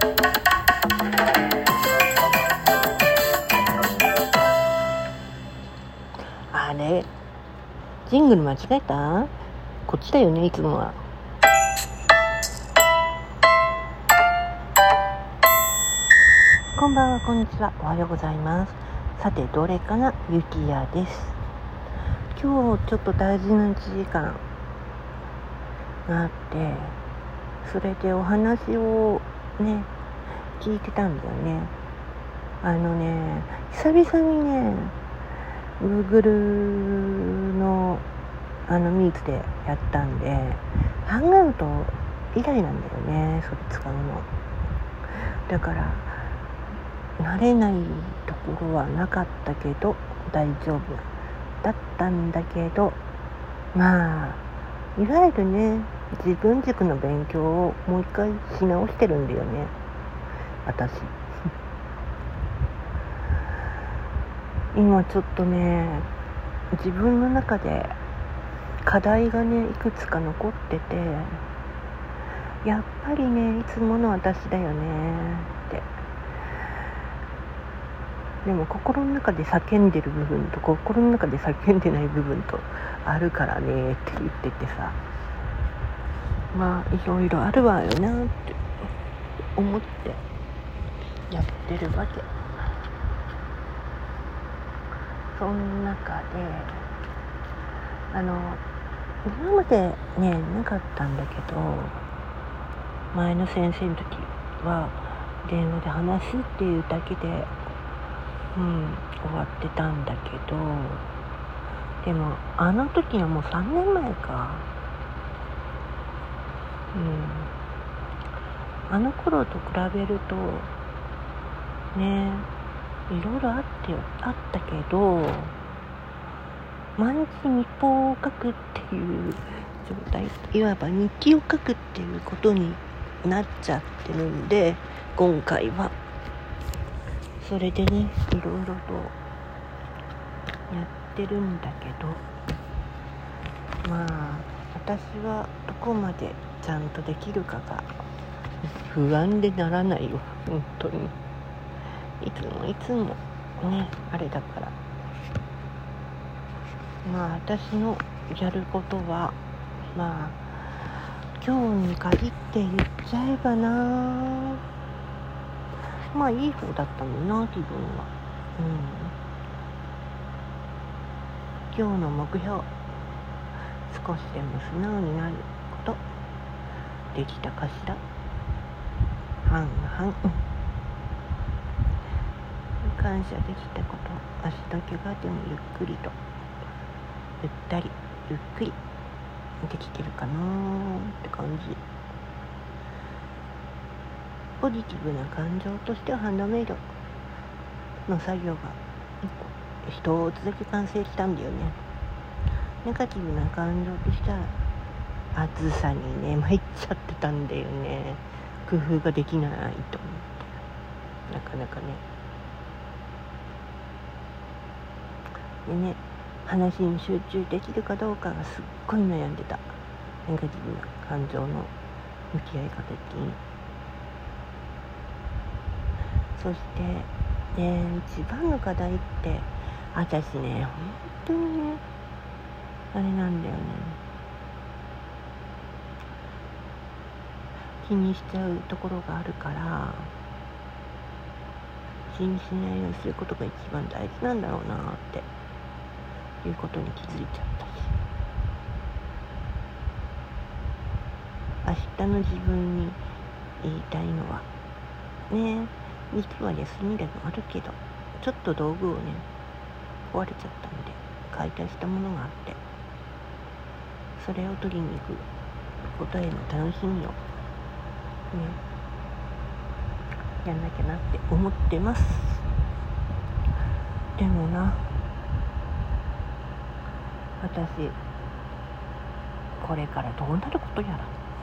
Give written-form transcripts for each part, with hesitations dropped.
あれ、ジングル間違えた？こっちだよね、いつもは。こんばんは、こんにちは、おはようございます。さて、どれかな、ゆきやです。今日ちょっと大事な1時間があって、それでお話をね聞いてたんだよね。久々にね Google のミーツでやったんで、ハンガウト以来なんだよね、それ使うの。だから慣れないところはなかったけど大丈夫だったんだけど、まあいわゆるね、自分軸の勉強をもう一回し直してるんだよね、私。今ちょっとね、自分の中で課題がねいくつか残ってて、やっぱりねいつもの私だよねって。でも心の中で叫んでる部分と心の中で叫んでない部分とあるからねって言っててさ、まあいろいろあるわよなって思ってやってるわけ。その中で今までねなかったんだけど、前の先生の時は電話で話すっていうだけで終わってたんだけど、でもあの時はもう3年前か。あの頃と比べるとね、いろいろあったけど、毎日日報を書くっていう状態、いわば日記を書くっていうことになっちゃってるんで、今回はそれでねいろいろとやってるんだけど、まあ私はどこまでちゃんとできるかが不安でならないよ、本当に。いつもねあれだから、まあ私のやることは、まあ今日に限って言っちゃえばな、まあいい方だったのな、気分は。今日の目標、少しでも素直になることできたかしら。半々。感謝できたこと、足の怪我でもゆっくりとゆったりゆっくりできてるかなって感じ。ポジティブな感情としてはハンドメイドの作業が一つだけ完成したんだよね。ネガティブな感情としては暑さにね参っちゃってたんだよね。工夫ができないと思って、なかなかね。でね、話に集中できるかどうかがすっごい悩んでた。ネガティブな感情の向き合い方的に。そしてね、一番の課題って私ね、本当にねあれなんだよね、気にしちゃうところがあるから、気にしないようにすることが一番大事なんだろうなっていうことに気づいちゃったし、明日の自分に言いたいのはね、実は休みでもあるけど、ちょっと道具をね壊れちゃったので買い足したものがあって、それを取りに行くことへの楽しみをねやんなきゃなって思ってます。でもな、私これからどうなることやら。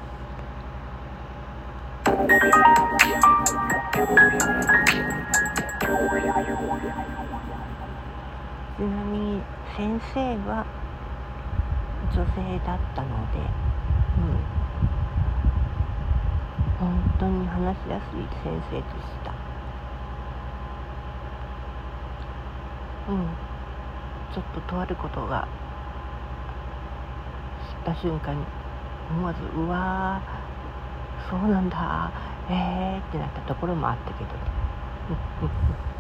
ちなみに先生は女性だったので、本当に話しやすい先生でした。ちょっととあることが知った瞬間に思わずうわーそうなんだってなったところもあったけどね